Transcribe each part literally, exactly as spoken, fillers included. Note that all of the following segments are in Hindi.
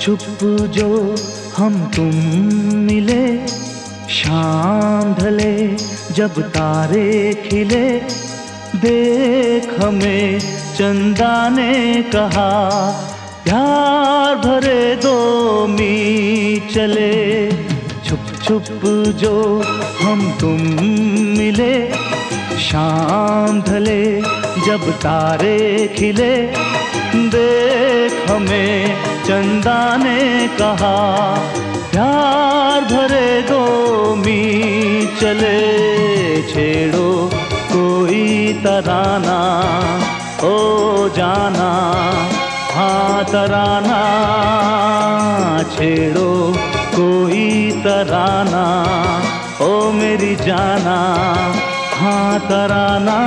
छुप जो हम तुम मिले, शाम ढले जब तारे खिले, देख हमें चंदा ने कहा, प्यार भरे दो मीत चले। छुप छुप जो हम तुम मिले, शाम ढले जब तारे खिले, देख हमें चंदा ने कहा, प्यार भरे दो मीत चले। छेड़ो कोई तराना ओ जाना, हाँ तराना, छेड़ो कोई तराना ओ मेरी जाना, हाँ तराना।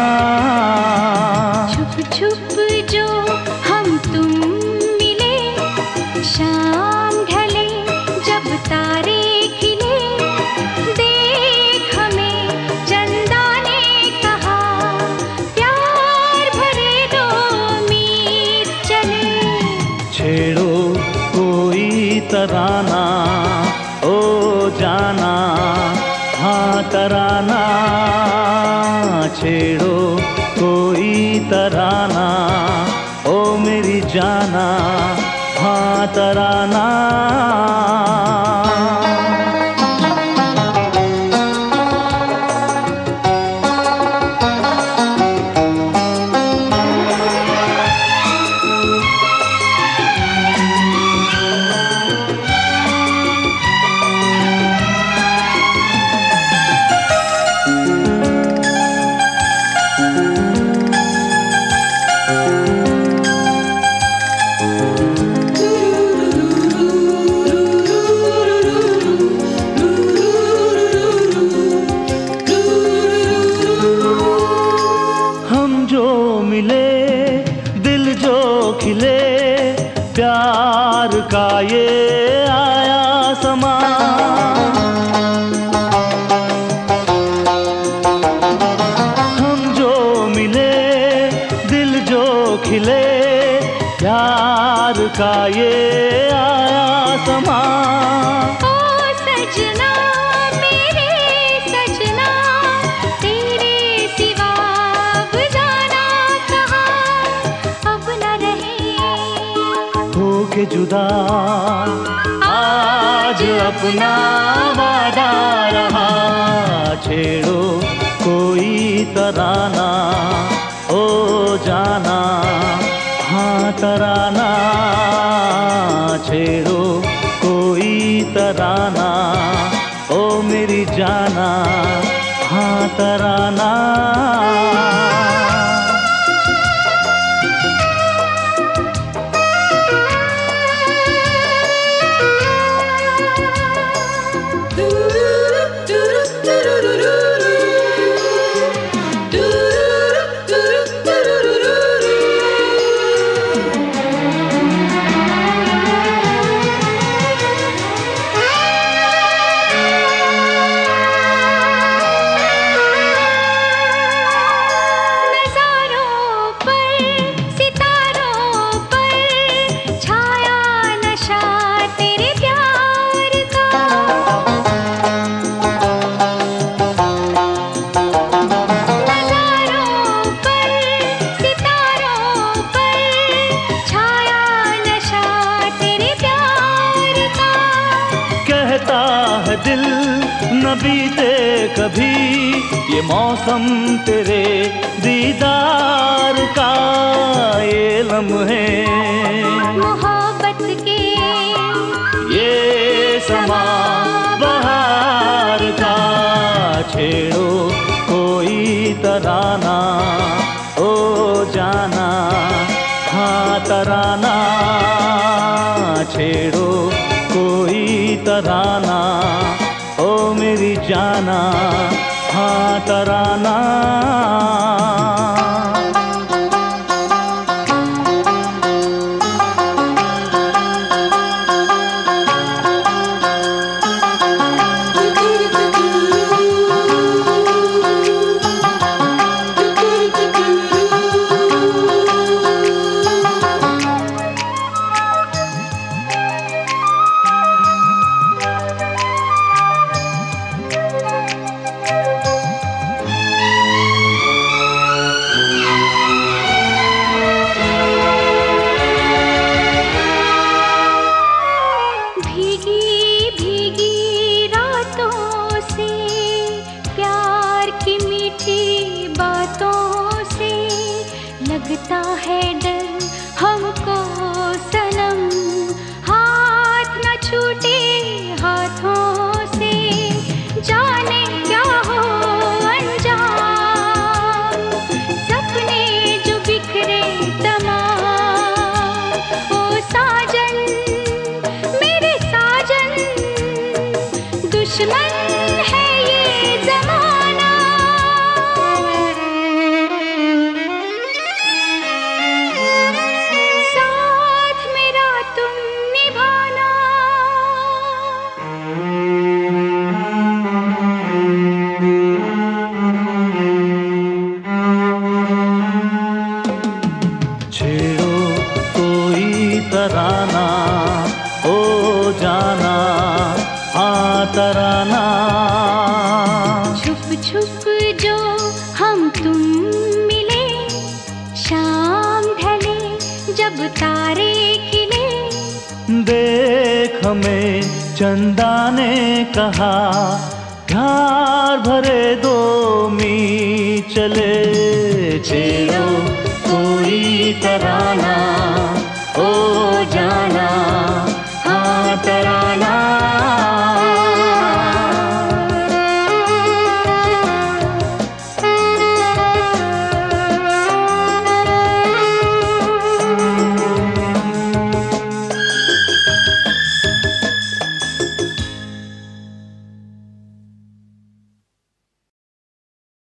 छुप छुप जो हम तुम मिले, शाम ढले जब तारे खिले, देख हमें चंदा ने कहा, प्यार भरे दो मीत चले। छेड़ो कोई तराना ओ जाना, हाँ तराना, छेड़ो कोई तराना ओ मेरी जाना, हाँ तराना। मिले दिल जो खिले, प्यार का ये आया समा, हम जो मिले दिल जो खिले, प्यार का ये आया समा। के जुदा आज अपना वादा रहा, छेड़ो कोई तराना ओ जाना, हाँ तराना, छेड़ो कोई तराना ओ मेरी जाना, हाँ तराना। दिल न बीते कभी ये मौसम तेरे दीदार का, ये लम्हे मोहब्बत के, ये समा बहार का। छेड़ो कोई तराना ओ जाना, हाँ तराना, छेड़ो कोई तराना ओ मेरी जाना, हाँ तराना। लगता है डर हमको सनम, हाथ न छूटे हाथों से, जाने क्या हो अंजाम, सपने जो बिखरे तमाम। ओ साजन मेरे साजन, दुश्मन है ये जमाना। साथ मेरा तुम निभाना। छेड़ो कोई तराना, ओ जाना हाँ तराना। छुप छुप जो हम तुम मिले, शाम ढले जब तारे खिले, देख हमें चंदा ने कहा, प्यार भरे दो मी चले। छेड़ो कोई तराना,